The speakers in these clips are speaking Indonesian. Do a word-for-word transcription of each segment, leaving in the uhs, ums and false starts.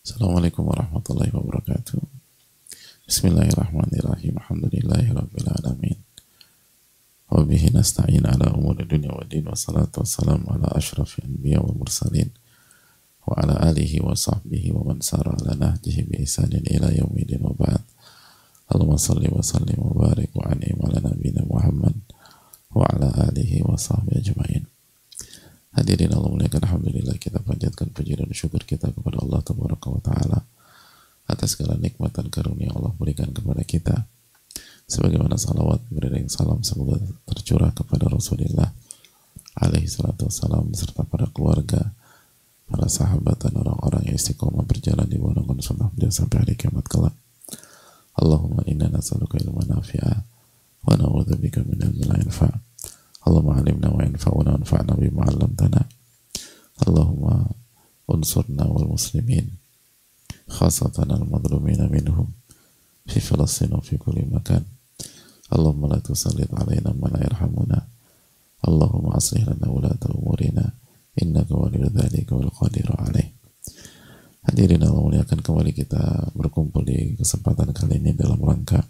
Assalamualaikum warahmatullahi wabarakatuh. Bismillahirrahmanirrahim. Alhamdulillahirabbil alamin. Wa bihi nasta'in ala umuri dunya waddin. Wassalatu wassalamu ala asyrafil anbiya wal mursalin wa ala alihi wa sahbihi wa man sara ala nahjihi bi ihsanin ila yaumil wa ba'd. Allahumma salli wa sallim wa barik wa an'im ala nabiyina Muhammad wa ala alihi wa sahbihi ajma'in. Hadirin Allah muliakan, alhamdulillah kita panjatkan puji dan syukur kita kepada Allah Tabaraka wa Ta'ala atas segala nikmat dan karunia Allah berikan kepada kita, sebagaimana salawat beriring salam semoga tercurah kepada Rasulullah alaihi salatu wassalam beserta para keluarga, para sahabat dan orang-orang yang istiqomah berjalan di bawah naungan sunnah beliau sampai hari kiamat kelak. Allahumma inna nas'aluka ilman nafi'a wa na'udzubika min ilmin la yanfa'. Allahumma alimna wa yanfa'una wa anfa'na bima 'allamtana. Allahumma unsurna wal muslimin khasatan al madlumina minhum fi Filastin wa fi kulli makan. Allahumma la tusallit alaina man la yarhamuna. Allahumma aslih lana ulata umurina innaka waliyyu dzalika wal qadiru alaih. Hadirin Allah muliakan, kembali kita berkumpul di kesempatan kali ini dalam rangka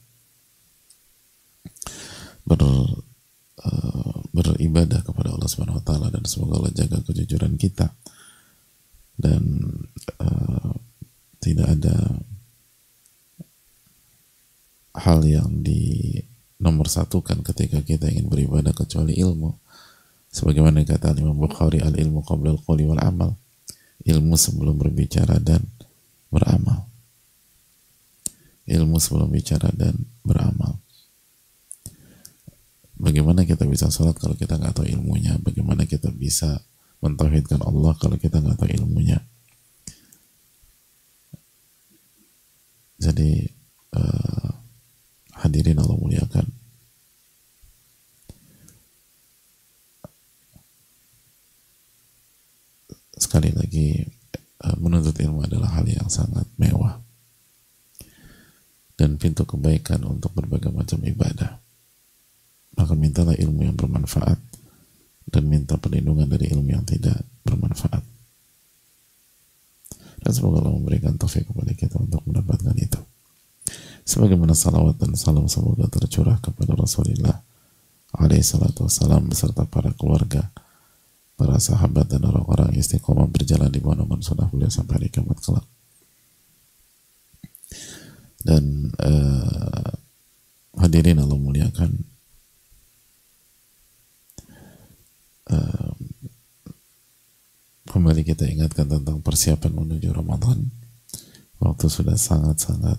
ber Uh, beribadah kepada Allah Subhanahu wa Ta'ala, dan semoga Allah jaga kejujuran kita dan uh, tidak ada hal yang dinomorsatukan ketika kita ingin beribadah kecuali ilmu, sebagaimana kata Imam Bukhari, al ilmu qabla al qawli wal amal, ilmu sebelum berbicara dan beramal, ilmu sebelum bicara dan beramal. Bagaimana kita bisa sholat kalau kita nggak tahu ilmunya? Bagaimana kita bisa mentauhidkan Allah kalau kita nggak tahu ilmunya? Jadi uh, hadirin Allah muliakan, sekali lagi uh, menuntut ilmu adalah hal yang sangat mewah dan pintu kebaikan untuk berbagai macam ibadah. Maka mintalah ilmu yang bermanfaat dan minta perlindungan dari ilmu yang tidak bermanfaat. Dan semoga Allah memberikan taufik kepada kita untuk mendapatkan itu. Sebagaimana salawat dan salam semoga tercurah kepada Rasulullah alaihi salatu wassalam beserta para keluarga, para sahabat dan orang-orang istiqomah berjalan di bawah naungan sunnah beliau sampai hari kiamat kelak. Dan uh, hadirin Allah muliakan, Uh, kembali kita ingatkan tentang persiapan menuju Ramadan. Waktu sudah sangat-sangat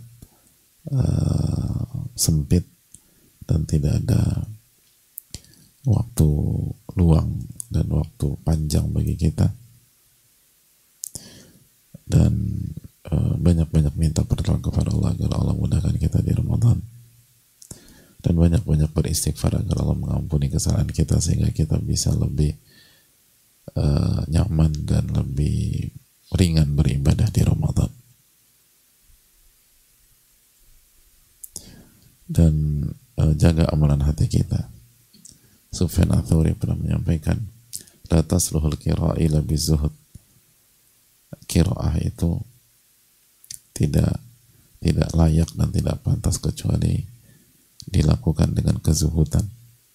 uh, sempit dan tidak ada waktu luang dan waktu panjang bagi kita, dan uh, banyak-banyak minta pertolongan kepada Allah agar Allah mudahkan kita di Ramadan, dan banyak-banyak beristighfar agar Allah mengampuni kesalahan kita sehingga kita bisa lebih uh, nyaman dan lebih ringan beribadah di Ramadan. Dan uh, jaga amalan hati kita. Sufyan Ats-Tsauri pernah menyampaikan, la tasluhul qira'a illa bizuhud. Qira'ah itu tidak tidak layak dan tidak pantas kecuali dilakukan dengan kezuhudan.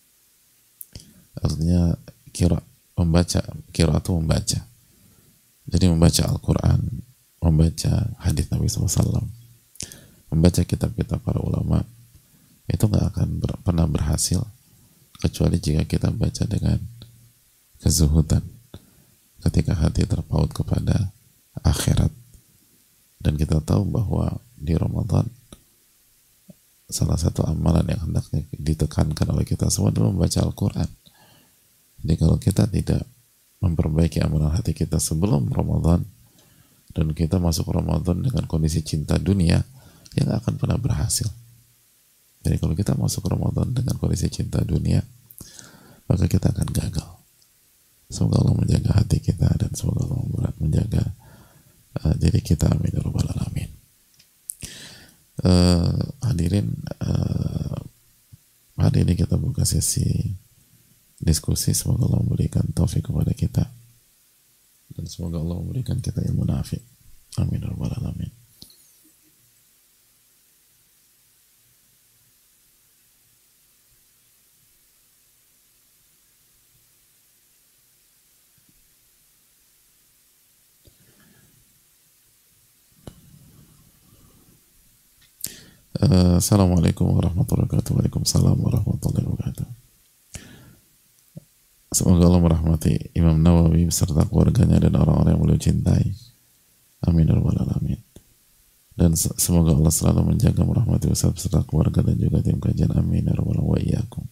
Artinya kira membaca, kira itu membaca. Jadi membaca Al-Quran, membaca hadis Nabi shallallahu alaihi wasallam, membaca kitab-kitab para ulama, itu nggak akan ber, pernah berhasil kecuali jika kita baca dengan kezuhudan, ketika hati terpaut kepada akhirat. Dan kita tahu bahwa di Ramadan salah satu amalan yang hendaknya ditekankan oleh kita semua adalah membaca Al-Quran. Jadi kalau kita tidak memperbaiki amalan hati kita sebelum Ramadan, dan kita masuk Ramadan dengan kondisi cinta dunia, ya nggak akan pernah berhasil. Jadi kalau kita masuk Ramadan dengan kondisi cinta dunia, maka kita akan gagal. Semoga Allah menjaga hati kita, dan semoga Allah menjaga uh, diri kita. Amin ya rabbal alamin. Uh, hadirin, uh, hari ini kita buka sesi diskusi. Semoga Allah memberikan taufik kepada kita, dan semoga Allah memberikan kita ilmu nafi. Amin ya rabbal alamin. Uh, Assalamualaikum warahmatullahi wabarakatuh. Waalaikumsalam warahmatullahi wabarakatuh. Semoga Allah merahmati Imam Nawawi beserta keluarganya dan orang-orang yang beliau cintai. Amin ya rabbal alamin. Dan semoga Allah selalu menjaga merahmati Ustaz beserta keluarga dan juga tim kajian. Amin ya rabbal alamin wa iyyakum.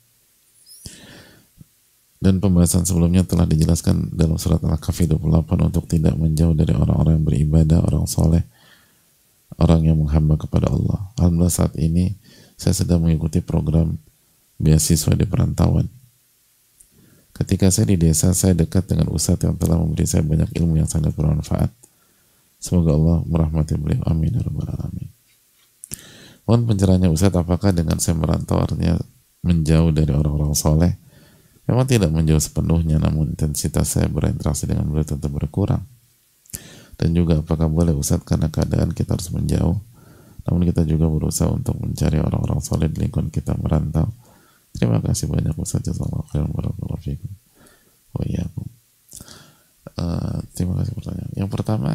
Dan pembahasan sebelumnya telah dijelaskan dalam surat Al-Kahfi dua puluh delapan untuk tidak menjauh dari orang-orang yang beribadah, orang soleh, orang yang menghamba kepada Allah. Alhamdulillah saat ini saya sedang mengikuti program beasiswa di perantauan. Ketika saya di desa, saya dekat dengan ustadz yang telah memberi saya banyak ilmu yang sangat bermanfaat. Semoga Allah merahmati beliau. Amin ya rabbal alamin. Mohon pencerahannya ustadz, apakah dengan saya merantau artinya menjauh dari orang-orang soleh? Memang tidak menjauh sepenuhnya, namun intensitas saya berinteraksi dengan beliau tetap berkurang. Dan juga apakah boleh ustadz karena keadaan kita harus menjauh, namun kita juga berusaha untuk mencari orang-orang soleh di lingkungan kita merantau. Terima kasih banyak ustadz. Jazakallahu khairan barakallahu fikum wa iyyakum. Uh, terima kasih pertanyaan. Yang pertama,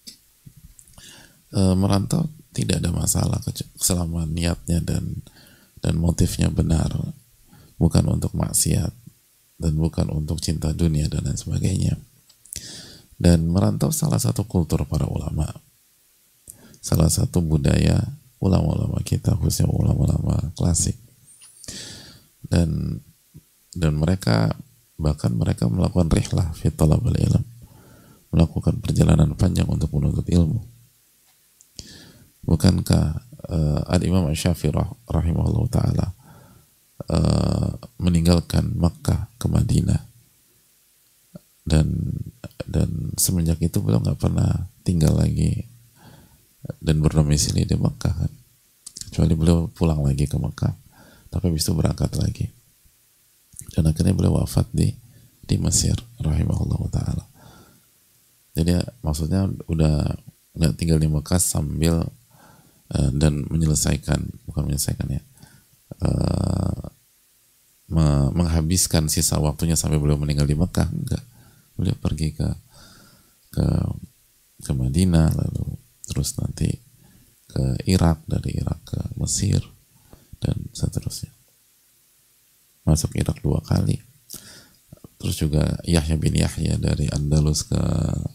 uh, merantau tidak ada masalah selama niatnya dan dan motifnya benar, bukan untuk maksiat dan bukan untuk cinta dunia dan lain sebagainya. Dan merantau salah satu kultur para ulama, salah satu budaya ulama-ulama kita, khususnya ulama-ulama klasik. Dan dan mereka bahkan mereka melakukan rihlah fi talabil ilm, melakukan perjalanan panjang untuk menuntut ilmu. Bukankah uh, Al-Imam Asy-Syafi'i rahimahullah ta'ala uh, meninggalkan Makkah ke Madinah, dan dan semenjak itu beliau nggak pernah tinggal lagi dan berdomisili di Makkah kan, kecuali beliau pulang lagi ke Makkah, tapi habis itu berangkat lagi, dan akhirnya beliau wafat di di Mesir rahimahullah ta'ala. Jadi maksudnya udah nggak tinggal di Mekah sambil uh, dan menyelesaikan, bukan menyelesaikan ya, uh, me- menghabiskan sisa waktunya sampai beliau meninggal di Mekah, enggak. Beliau pergi ke ke ke Madinah, lalu terus nanti ke Irak, dari Irak ke Mesir dan seterusnya. Masuk Irak dua kali. Terus juga Yahya bin Yahya dari Andalus ke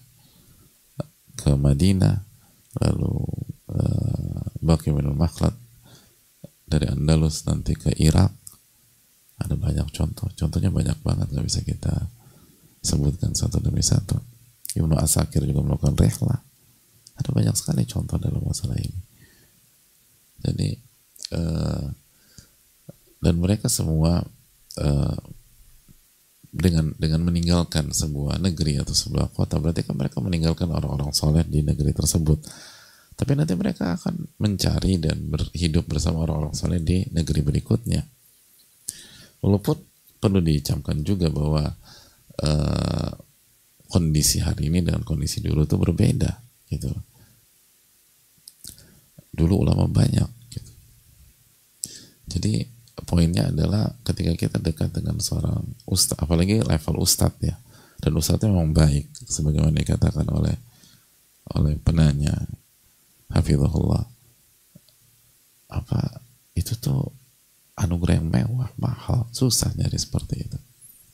ke Madinah, lalu uh, Baqi bin Makhlad dari Andalus nanti ke Irak. Ada banyak contoh, contohnya banyak banget, nggak bisa kita sebutkan satu demi satu. Ibnu Asakir juga melakukan rihlah. Ada banyak sekali contoh dalam masalah ini. Jadi uh, dan mereka semua uh, dengan dengan meninggalkan sebuah negeri atau sebuah kota, berarti kan mereka meninggalkan orang-orang soleh di negeri tersebut. Tapi nanti mereka akan mencari dan berhidup bersama orang-orang soleh di negeri berikutnya. Walaupun perlu dicamkan juga bahwa uh, kondisi hari ini dengan kondisi dulu itu berbeda, gitu. Dulu ulama banyak, gitu. Jadi poinnya adalah ketika kita dekat dengan seorang ustadz, apalagi level ustadz ya, dan ustadznya memang baik sebagaimana dikatakan oleh oleh penanya hafizahullah, apa itu tuh anugerah yang mewah, mahal, susah nyari seperti itu.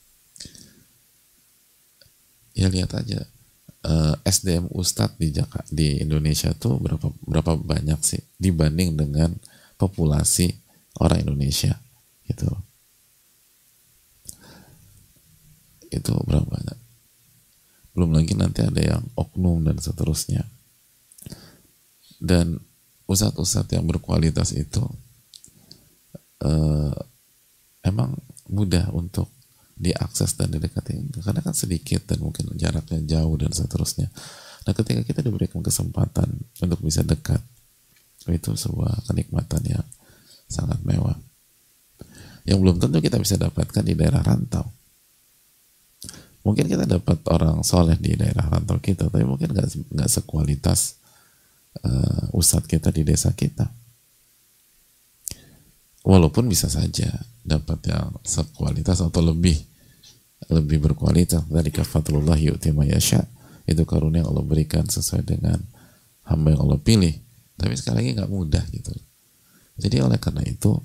Ya lihat aja uh, S D M ustadz di Jakarta, di Indonesia tuh berapa berapa banyak sih dibanding dengan populasi orang Indonesia, gitu. Itu berapa banyak? Belum lagi nanti ada yang oknum dan seterusnya. Dan ustadz-ustadz yang berkualitas itu uh, emang mudah untuk diakses dan didekati, karena kan sedikit dan mungkin jaraknya jauh dan seterusnya. Nah, ketika kita diberikan kesempatan untuk bisa dekat, itu sebuah kenikmatan yang sangat mewah, yang belum tentu kita bisa dapatkan di daerah rantau. Mungkin kita dapat orang soleh di daerah rantau kita, tapi mungkin nggak nggak sekualitas uh, ustadz kita di desa kita. Walaupun bisa saja dapat yang sekualitas atau lebih lebih berkualitas. Dari kafatullah yu'ti ma yasha, itu karunia yang Allah berikan sesuai dengan hamba yang Allah pilih. Tapi sekali lagi nggak mudah, gitu. Jadi oleh karena itu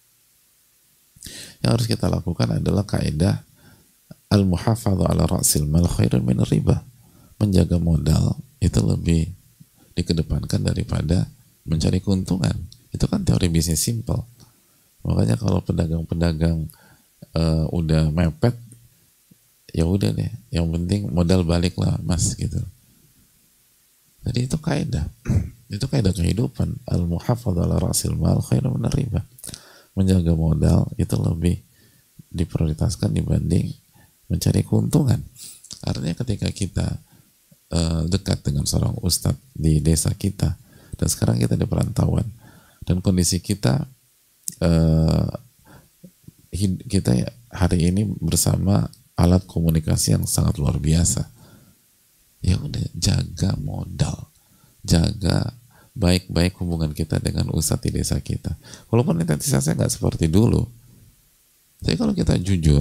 yang harus kita lakukan adalah kaidah al-muhafadhah ala ra'sil mal khairun min riba. Menjaga modal itu lebih dikedepankan daripada mencari keuntungan. Itu kan teori bisnis simple. Makanya kalau pedagang-pedagang uh, udah mepet, ya udah deh, yang penting modal balik lah mas gitu. Jadi itu kaidah, itu kaidah kehidupan. Al-muhafadhah ala ra'sil mal khairun min riba. Menjaga modal itu lebih diprioritaskan dibanding mencari keuntungan. Artinya ketika kita uh, dekat dengan seorang ustadz di desa kita, dan sekarang kita di perantauan, dan kondisi kita uh, kita hari ini bersama alat komunikasi yang sangat luar biasa. Ya udah, jaga modal, jaga baik-baik hubungan kita dengan ustadz di desa kita. Walaupun intensitasnya nggak seperti dulu, tapi kalau kita jujur,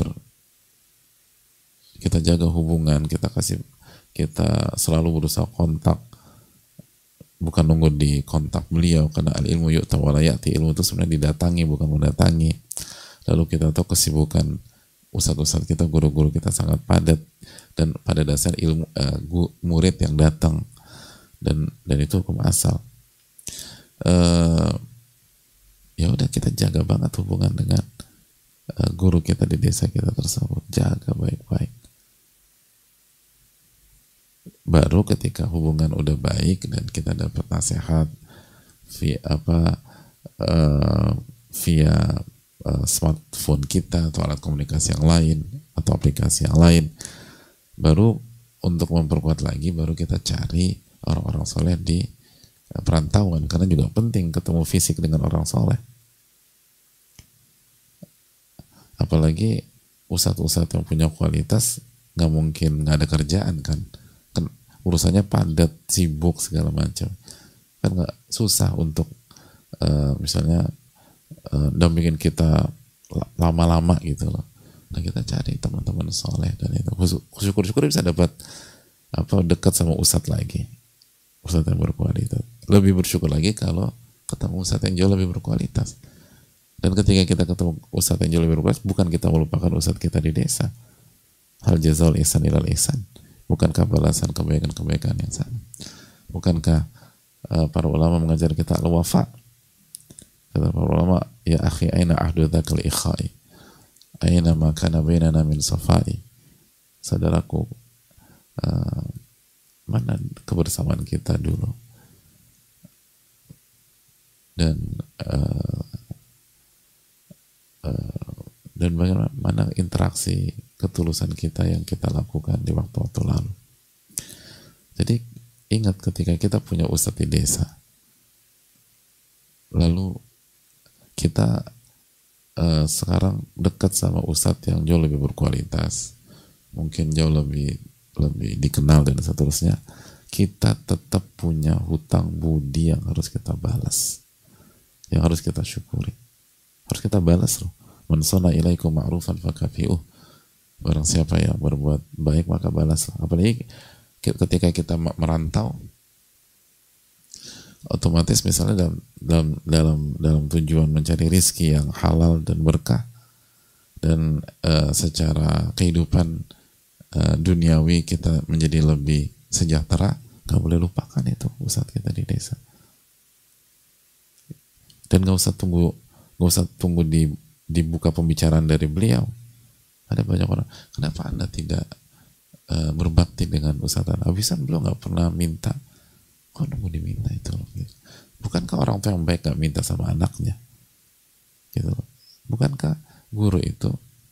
kita jaga hubungan, kita kasih, kita selalu berusaha kontak, bukan nunggu di kontak beliau, karena al ilmu yu'ta wa la ya'ti, ilmu itu sebenarnya didatangi bukan mendatangi. Lalu kita tahu kesibukan ustadz-ustadz kita, guru-guru kita sangat padat, dan pada dasar ilmu uh, murid yang datang, dan dan itu hukum asal. Uh, ya udah, kita jaga banget hubungan dengan uh, guru kita di desa kita tersebut, jaga baik-baik. Baru ketika hubungan udah baik dan kita dapat nasihat via apa uh, via uh, smartphone kita atau alat komunikasi yang lain atau aplikasi yang lain, baru untuk memperkuat lagi, baru kita cari orang-orang soleh di perantauan, karena juga penting ketemu fisik dengan orang soleh. Apalagi ustadz-ustadz yang punya kualitas, nggak mungkin nggak ada kerjaan kan, kan urusannya padat, sibuk segala macam, kan nggak susah untuk uh, misalnya uh, dampingin kita lama-lama gitu loh. Nah kita cari teman-teman soleh, dan itu syukur-syukur bisa dapat apa dekat sama ustadz lagi, ustadz yang berkualitas. Lebih bersyukur lagi kalau ketemu ustadz yang jauh lebih berkualitas. Dan ketika kita ketemu ustadz yang jauh lebih berkualitas, bukan kita melupakan ustadz kita di desa. Hal jazaul ihsan ilal ihsan. Bukankah balasan kebaikan-kebaikan yang sama? Bukankah uh, para ulama mengajar kita al-wafa? Kata para ulama, ya akhi aina ahdu dzakal ikhai, aina ma kana bainana min safai. Saudaraku, uh, mana kebersamaan kita dulu, dan uh, uh, dan bagaimana interaksi ketulusan kita yang kita lakukan di waktu-waktu lalu. Jadi ingat, ketika kita punya ustadz di desa, lalu kita uh, sekarang dekat sama ustadz yang jauh lebih berkualitas, mungkin jauh lebih lebih dikenal dan seterusnya, kita tetap punya hutang budi yang harus kita balas, yang harus kita syukuri, harus kita balas loh. Man sana ilaikum ma'rufan fakafi'uh. Barang siapa yang berbuat baik maka balaslah. Apalagi ketika kita merantau, otomatis misalnya dalam dalam dalam, dalam tujuan mencari rizki yang halal dan berkah, dan uh, secara kehidupan uh, duniawi kita menjadi lebih sejahtera, gak boleh lupakan itu ustadz kita di desa. Dan gak usah tunggu gak usah tunggu di, dibuka pembicaraan dari beliau. Ada banyak orang, kenapa anda tidak uh, berbakti dengan ustadz anda? Abisan beliau gak pernah minta. Kok nunggu diminta itu loh, gitu. Bukankah orang tua yang baik gak minta sama anaknya, gitu loh. Bukankah guru itu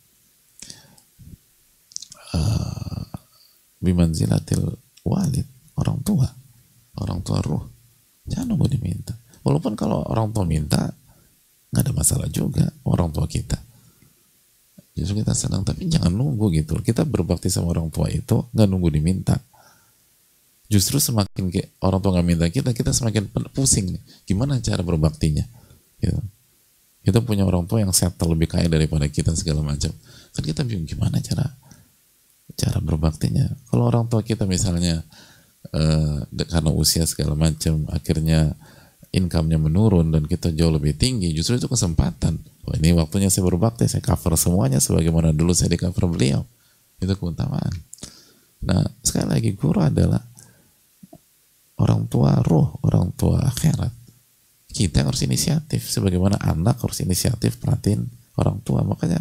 uh, bimanzilatil walid, orang tua, orang tua ruh. Jangan nunggu diminta. Walaupun kalau orang tua minta nggak ada masalah juga, orang tua kita, justru kita senang, tapi jangan nunggu gitu. Kita berbakti sama orang tua itu nggak nunggu diminta. Justru semakin orang tua nggak minta kita, kita semakin pusing nih. Gimana cara berbaktinya? Gitu. Kita punya orang tua yang settle, lebih kaya daripada kita segala macam. Kan kita bingung gimana cara cara berbaktinya. Kalau orang tua kita misalnya uh, karena usia segala macam, akhirnya income-nya menurun dan kita jauh lebih tinggi, justru itu kesempatan. Oh, ini waktunya saya berbakti, saya cover semuanya sebagaimana dulu saya di cover beliau. Itu keutamaan. Nah, sekali lagi, guru adalah orang tua ruh, orang tua akhirat. Kita yang harus inisiatif, sebagaimana anak harus inisiatif perhatiin orang tua. Makanya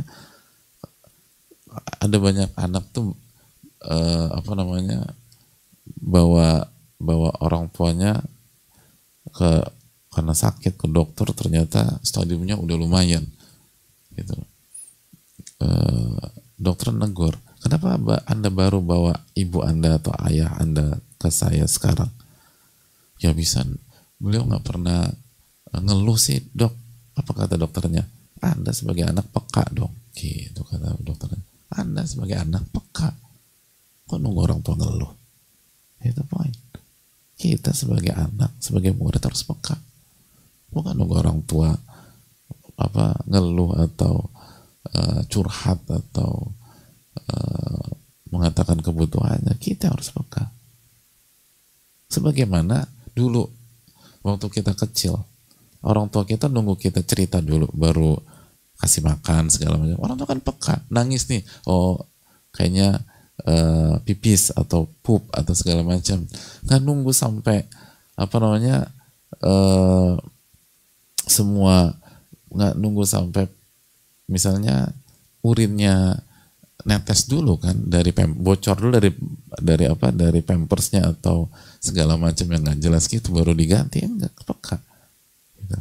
ada banyak anak tuh eh, apa namanya bawa bawa orang tuanya ke karena sakit ke dokter, ternyata stadiumnya udah lumayan gitu. E, dokter negur, kenapa Anda baru bawa ibu Anda atau ayah Anda ke saya sekarang? Ya bisa, beliau nggak pernah ngeluh sih dok. Apa kata dokternya? Anda sebagai anak peka dong, gitu kata dokternya. Anda sebagai anak peka, kok nunggu orang tua ngeluh? Itu poin. Kita sebagai anak, sebagai murid harus peka. Bukan nunggu orang tua apa ngeluh atau uh, curhat atau uh, mengatakan kebutuhannya. Kita harus peka. Sebagaimana dulu waktu kita kecil, orang tua kita nunggu kita cerita dulu baru kasih makan segala macam. Orang tua kan peka, nangis nih, oh kayaknya uh, pipis atau pup atau segala macam. Nggak nunggu sampai apa namanya uh, semua, nggak nunggu sampai misalnya urinnya netes dulu kan, dari pem, bocor dulu dari dari apa dari pampersnya atau segala macam yang nggak jelas gitu baru diganti. Enggak peka gitu.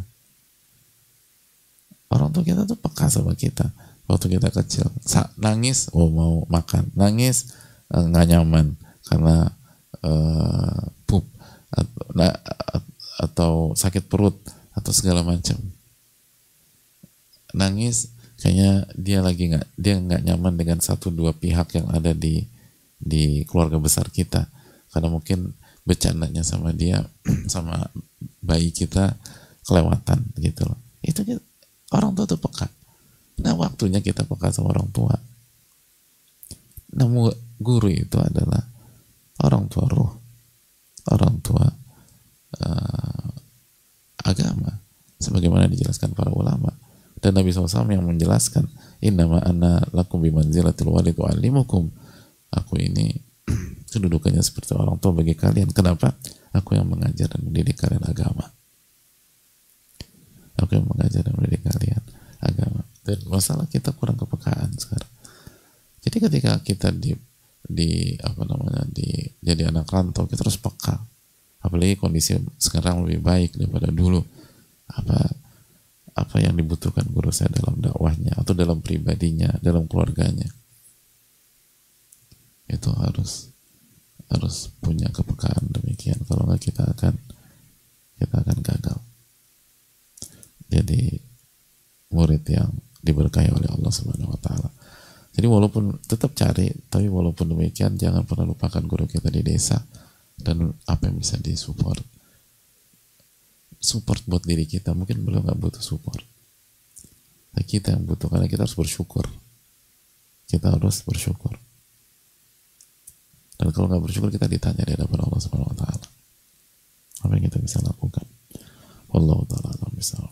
Orang tua kita tuh peka sama kita waktu kita kecil. Sa nangis, oh mau makan, nangis nggak eh, nyaman karena uh, pup atau, nah, atau sakit perut atau segala macam. Nangis kayaknya dia lagi nggak dia nggak nyaman dengan satu dua pihak yang ada di di keluarga besar kita, karena mungkin bercandanya sama dia sama bayi kita kelewatan gitu loh. Itu kita, orang tua tuh peka. Nah waktunya kita peka sama orang tua. Nah guru itu adalah orang tua ruh, orang tua uh, agama, sebagaimana dijelaskan para ulama. Dan Nabi shallallahu alaihi wasallam yang menjelaskan, innama ana lakum bimanzilatil walid wa'allimukum. Aku ini kedudukannya seperti orang tua bagi kalian. Kenapa? Aku yang mengajar dan mendidik kalian agama. Aku yang mengajar dan mendidik kalian agama. Dan masalah kita kurang kepekaan sekarang. Jadi ketika kita di di apa namanya di jadi anak rantau, kita harus peka. Apalagi kondisi sekarang lebih baik daripada dulu. Apa apa yang dibutuhkan guru saya dalam dakwahnya atau dalam pribadinya, dalam keluarganya, itu harus harus punya kepekaan demikian. Kalau nggak kita akan kita akan gagal jadi murid yang diberkahi oleh Allah Subhanahu Wa Taala. Jadi walaupun tetap cari, tapi walaupun demikian jangan pernah lupakan guru kita di desa dan apa yang bisa disupport. Support buat diri kita, mungkin beliau nggak butuh support, tapi kita yang butuh, karena kita harus bersyukur. Kita harus bersyukur. Dan kalau nggak bersyukur, kita ditanya di hadapan Allah Subhanahu Wa Taala. Apa yang kita bisa lakukan? Wallahu taala alam bisawab.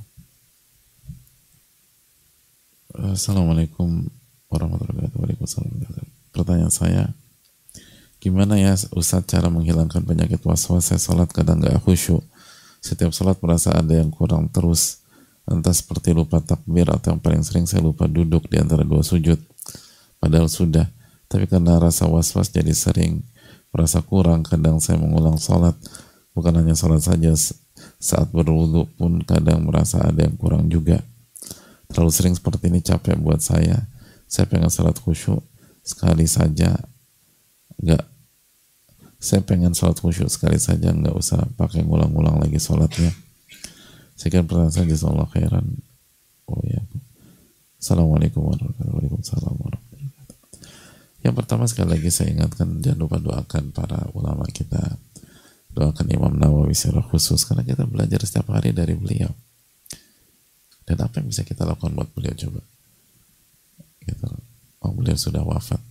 Assalamualaikum warahmatullahi wabarakatuh. Waalaikumsalam. Pertanyaan saya, gimana ya Ustaz cara menghilangkan penyakit waswas? Saya sholat kadang nggak khusyuk. Setiap sholat merasa ada yang kurang terus, entah seperti lupa takbir atau yang paling sering saya lupa duduk di antara dua sujud, padahal sudah. Tapi karena rasa was-was jadi sering merasa kurang. Kadang saya mengulang sholat, bukan hanya sholat saja, saat berwudu pun kadang merasa ada yang kurang juga. Terlalu sering seperti ini capek buat saya. Saya pengen sholat khusyuk sekali saja, nggak Saya pengen sholat khusyuk sekali saja, nggak usah pakai ngulang-ngulang lagi sholatnya. Sekian pertanyaan saya, jazakallahu khairan. Oh ya. Assalamualaikum warahmatullahi wabarakatuh. Yang pertama, sekali lagi saya ingatkan, jangan lupa doakan para ulama kita. Doakan Imam Nawawi secara khusus, karena kita belajar setiap hari dari beliau. Dan apa yang bisa kita lakukan buat beliau coba? Gitu. Oh, beliau sudah wafat.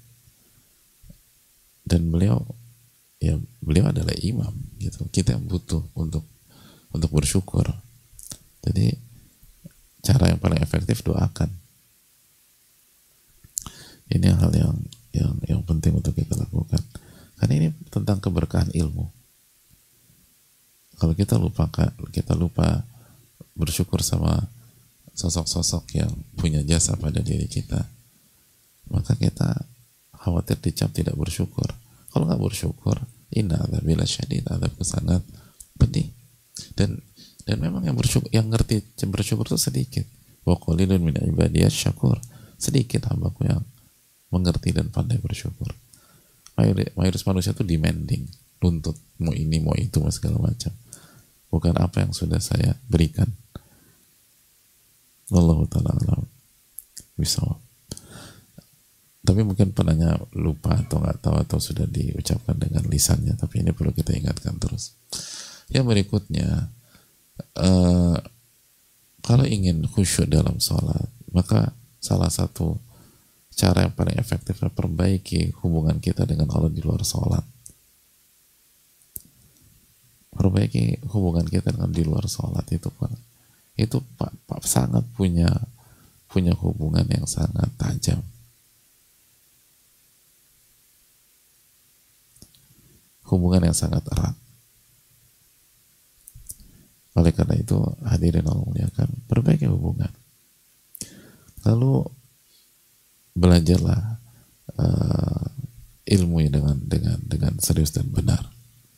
Dan beliau ya beliau adalah imam gitu. Kita yang butuh untuk untuk bersyukur. Jadi cara yang paling efektif doakan. Ini hal yang yang yang penting untuk kita lakukan. Karena ini tentang keberkahan ilmu. Kalau kita lupa kita lupa bersyukur sama sosok-sosok yang punya jasa pada diri kita, maka kita khawatir dicap tidak bersyukur. Kalau nggak bersyukur, inna adzabila syadid, adzabku sangat pedih. Dan dan memang yang bersyukur, yang ngerti bersyukur itu sedikit. Wa qalilun min ibadiyas syakur. Sedikit hambaku yang mengerti dan pandai bersyukur. Mayoritas manusia itu demanding, nuntut mau ini mau itu mau segala macam. Bukan apa yang sudah saya berikan. Wallahu ta'ala alam bisawab. Tapi mungkin penanya lupa atau nggak tahu atau sudah diucapkan dengan lisannya, tapi ini perlu kita ingatkan terus. Yang berikutnya, uh, kalau ingin khusyuk dalam sholat, maka salah satu cara yang paling efektif adalah perbaiki hubungan kita dengan Allah di luar sholat. Perbaiki hubungan kita dengan di luar sholat itu pak, itu pak, pak sangat punya punya hubungan yang sangat tajam. Hubungan yang sangat erat. Oleh karena itu, hadirin Allah muliakan, perbaiki hubungan. Lalu belajarlah uh, ilmu dengan dengan dengan serius dan benar.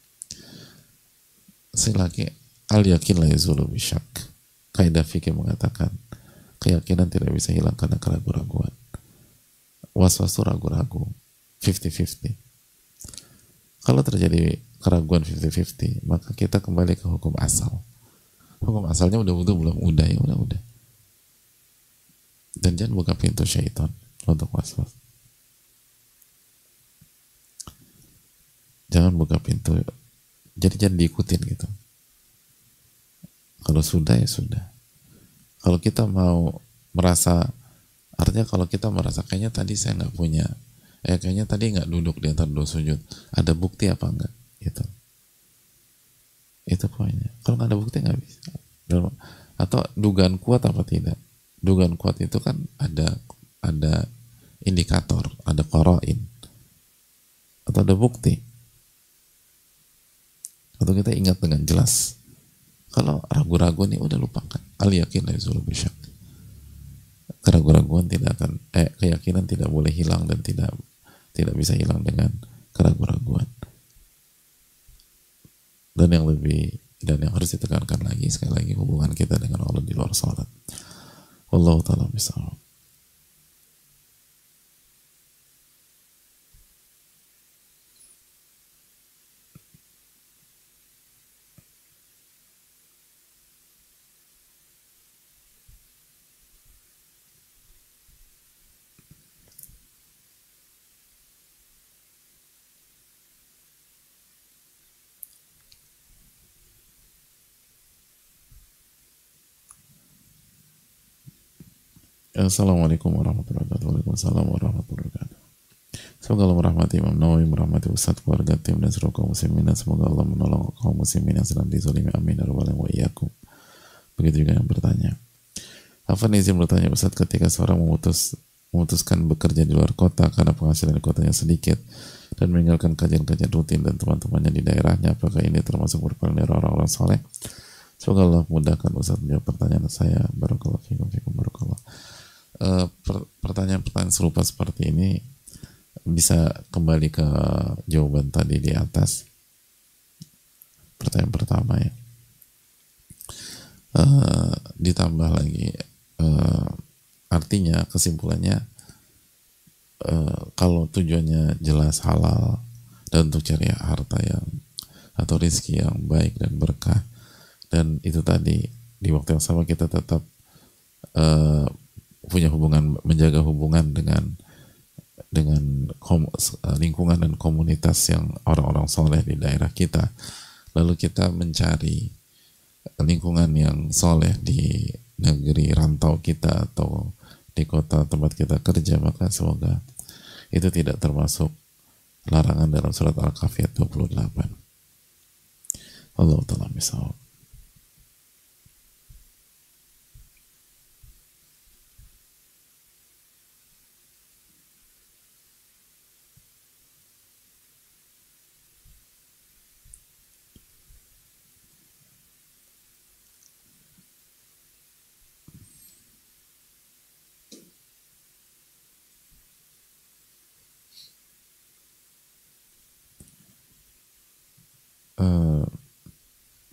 Selagi al yakin la yazulu bisyak. Kaidah fikih mengatakan keyakinan tidak bisa hilang karena keraguan-raguan. Was-was itu ragu-ragu, fifty-fifty. Kalau terjadi keraguan fifty-fifty, maka kita kembali ke hukum asal. Hukum asalnya udah udah belum udah ya udah udah. Dan jangan buka pintu syaitan untuk was-was. Jangan buka pintu. Jadi jangan diikutin gitu. Kalau sudah ya sudah. Kalau kita mau merasa, artinya kalau kita merasa kayaknya tadi saya nggak punya, eh kayaknya tadi nggak duduk di antara dua sujud, ada bukti apa enggak? Gitu. Itu poinnya. Kalau nggak ada bukti nggak bisa. Atau dugaan kuat apa tidak? Dugaan kuat itu kan ada ada indikator, ada qarain, atau ada bukti. Atau kita ingat dengan jelas. Kalau ragu-ragu nih udah lupakan. Al yakin la yazulu bisyak. Keraguan-raguan tidak akan eh keyakinan tidak boleh hilang dan tidak tidak bisa hilang dengan keraguan-raguan. Dan yang lebih dan yang harus ditekankan lagi sekali lagi hubungan kita dengan Allah di luar salat. Wallahu ta'ala bishawab. Assalamualaikum warahmatullahi wabarakatuh. Waalaikumsalam warahmatullahi wabarakatuh. Semoga Allah merahmati Imam Nawawi, merahmati Ustadz, keluarga, tim, dan seluruh kaum muslimin, dan semoga Allah menolong kaum muslimin yang sedang dizalimi. Amin ya rabbal alamin wa iyyakum. Begitu juga yang bertanya. Afan izin bertanya, Ustadz, ketika seorang memutus memutuskan bekerja di luar kota karena penghasilan di kotanya sedikit dan meninggalkan kajian-kajian rutin dan teman-temannya di daerahnya, apakah ini termasuk merupakan dari orang-orang soleh? Semoga Allah mudahkan Ustadz menjawab pertanyaan saya. Barakallahu fikum, fikum barakallah. Uh, pertanyaan-pertanyaan serupa seperti ini bisa kembali ke jawaban tadi di atas. Pertanyaan pertama ya, uh, ditambah lagi uh, artinya kesimpulannya uh, kalau tujuannya jelas halal dan untuk cari harta yang atau rezeki yang baik dan berkah, dan itu tadi di waktu yang sama kita tetap uh, punya hubungan, menjaga hubungan dengan dengan kom, lingkungan dan komunitas yang orang-orang soleh di daerah kita, lalu kita mencari lingkungan yang soleh di negeri rantau kita atau di kota tempat kita kerja, maka semoga itu tidak termasuk larangan dalam surat Al-Kahfi dua puluh delapan. Allah Ta'ala misal.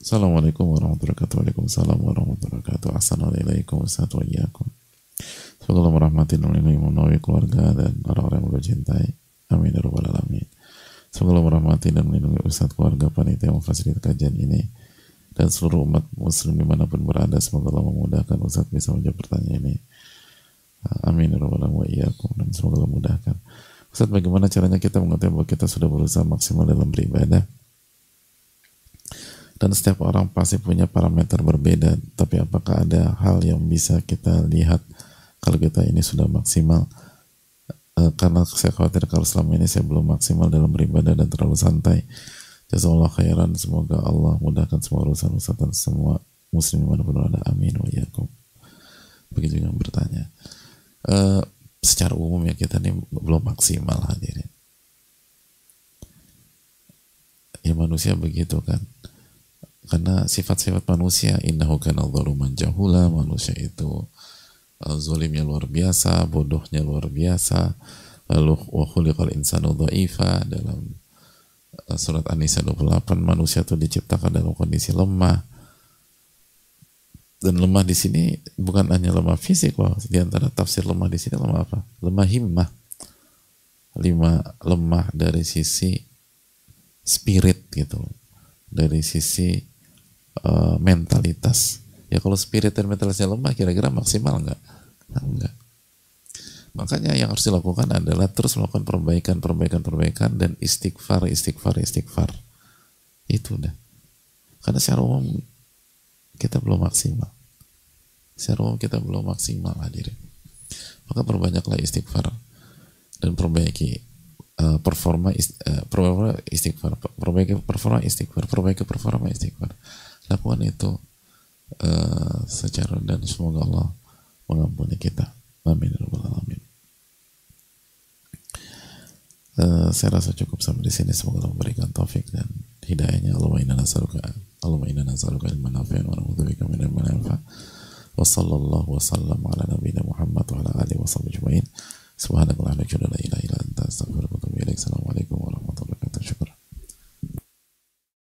Assalamualaikum warahmatullahi wabarakatuh. Waalaikumsalam warahmatullahi wabarakatuh. Assalamualaikum warahmatullahi wabarakatuh. Semoga Allah merahmati dan melindungi menawi keluarga dan orang-orang yang beliau cintai. Amin ya rabbal alamin. Semoga Allah merahmati dan melindungi ustadz, keluarga, panitia yang memfasilitasi kajian ini dan seluruh umat muslim dimanapun berada. Semoga Allah memudahkan ustadz bisa menjawab pertanyaan ini. Amin ya rabbal alamin wa iyyakum, dan semoga Allah memudahkan. Ustadz, bagaimana caranya kita mengetahui bahwa kita sudah berusaha maksimal dalam beribadah? Dan setiap orang pasti punya parameter berbeda, tapi apakah ada hal yang bisa kita lihat kalau kita ini sudah maksimal? E, karena saya khawatir kalau selama ini saya belum maksimal dalam beribadah dan terlalu santai. Jazakallah khairan, semoga Allah mudahkan semua urusan Ustaz dan semua muslim dimanapun berada. Amin wa iyyakum. Begitu yang bertanya. E, secara umum ya kita ini belum maksimal, hadirin. Ya manusia begitu kan. Karena sifat-sifat manusia, innahu kana dzaluman jahula, manusia itu uh, zalimnya luar biasa, bodohnya luar biasa. Lalu wa khuliqal insanu dha'ifa, dalam uh, surat An-Nisa dua puluh delapan, manusia itu diciptakan dalam kondisi lemah. Dan lemah di sini bukan hanya lemah fisik, loh. Di antara tafsir lemah di sini lemah apa? Lemah himmah. Lima lemah dari sisi spirit gitu. Dari sisi Uh, mentalitas. Ya kalau spirit dan mentalitasnya lemah, kira-kira maksimal nggak? Nah, enggak. Makanya yang harus dilakukan adalah terus melakukan perbaikan, perbaikan, perbaikan, dan istighfar, istighfar, istighfar. Itu udah. Karena secara umum kita belum maksimal. Secara umum kita belum maksimal, hadirin. Maka perbanyaklah istighfar dan perbaiki uh, performa, ist, uh, performa istighfar, perbaiki performa istighfar, perbaiki performa istighfar. Lakukan itu uh, secara, dan semoga Allah mengampuni kita. Amin ya rabbal alamin. Uh, saya rasa cukup sampai di sini. Semoga Allah memberikan taufik dan hidayahnya. Allahumma inna nas'aluka Allahumma inna nas'aluka ilman nafi'an wa na'udzubika min ilmin la yanfa'. Wa sallallahu wa sallam ala nabiyyina Muhammad wa ala alihi wa sahbihi ajma'in. Subhanaka